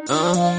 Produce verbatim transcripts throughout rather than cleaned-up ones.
Um,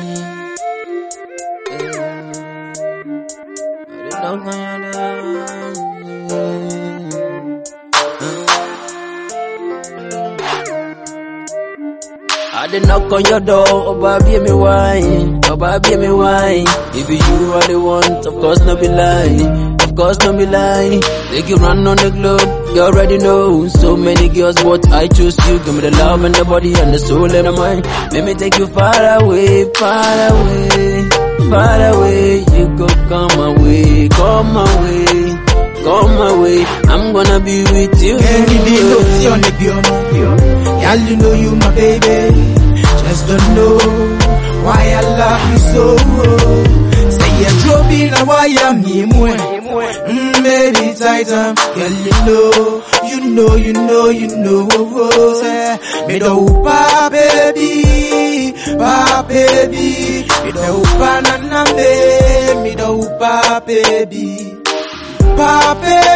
I did knock on your door, oh baby me wine, oh baby me wine. If you are the one, of course no be lie, of course no be lie. Make you run on the globe, you already know. So many girls, but I choose you. Give me the love and the body and the soul and the mind. Let me take you far away, far away, far away. You go come away, come away, come away. I'm gonna be with you. Any day no see on the piano, girl you know you my baby. Just don't know why I love you so. Say you're dropping a wire me more. Mm, baby tighter, girl you know, you know, you know, you know. Say me do pa baby, pa baby. Me do pa nana me, me do pa baby, pa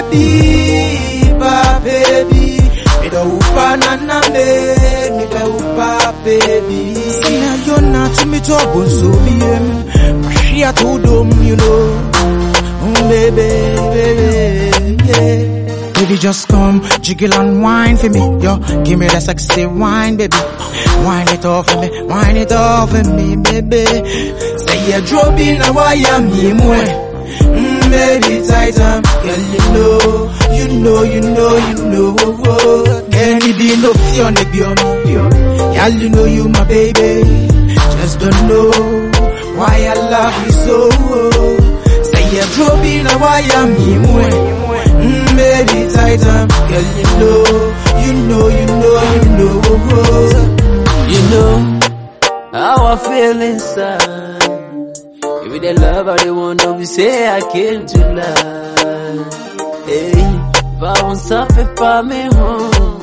baby, pa baby. Me do pa nana me, me do pa baby. See now you're not to me talk so be em. She a to them, you know. Mm, baby, baby, yeah. Baby just come, jiggle and wine for me, yo. Give me that sexy wine, baby. Wine it off for me, wine it off for me, baby. Say you drop in a wire me more. Mm, baby tighter, girl you know, you know, you know, you know. Any day no fear on the beyond, girl you know you my baby. Just don't know why I love you so. Say you drop in a wire me more. Mm, baby tighter, girl you know, you know, you know, you know. You know how I feel inside. Give me the love I the one that we say I came to love. Hey, bounce up and pa me home.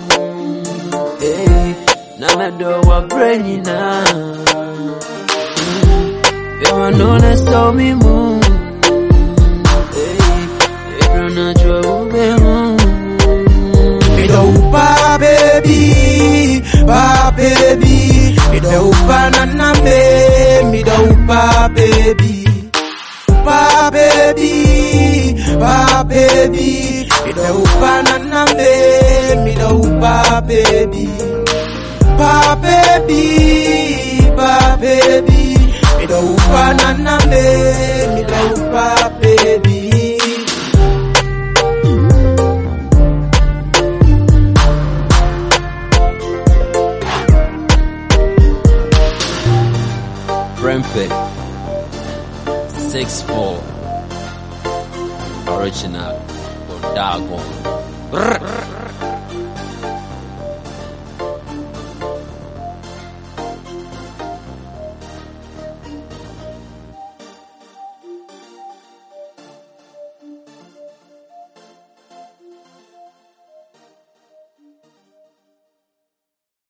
Hey, now my door I pray now. You want know that saw me moon. Hey, every night you will be home. Me do pa baby, pa baby. Me do pa nana me, me do pa baby, pa baby, pa baby. Me do pa nana me, me do pa baby, pa baby, pa baby. Me do pa nana me, me do pa baby. Rampant six four original or Dagon.